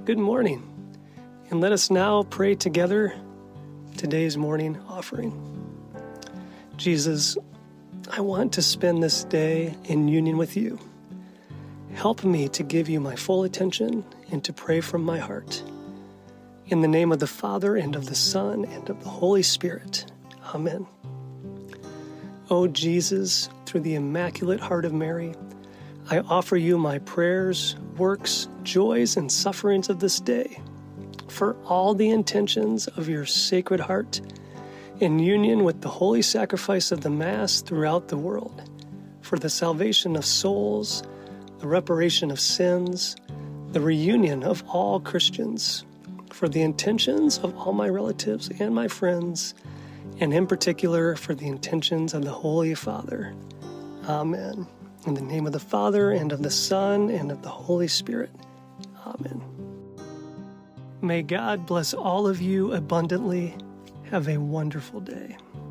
good morning. And let us now pray together today's morning offering. Jesus, I want to spend this day in union with you. Help me to give you my full attention and to pray from my heart. In the name of the Father, and of the Son, and of the Holy Spirit. Amen. O Jesus, through the Immaculate Heart of Mary, I offer you my prayers, works, joys, and sufferings of this day, for all the intentions of your Sacred Heart, in union with the holy sacrifice of the Mass throughout the world, for the salvation of souls, the reparation of sins, the reunion of all Christians, for the intentions of all my relatives and my friends, and in particular for the intentions of the Holy Father. Amen. In the name of the Father, and of the Son, and of the Holy Spirit. Amen. May God bless all of you abundantly. Have a wonderful day.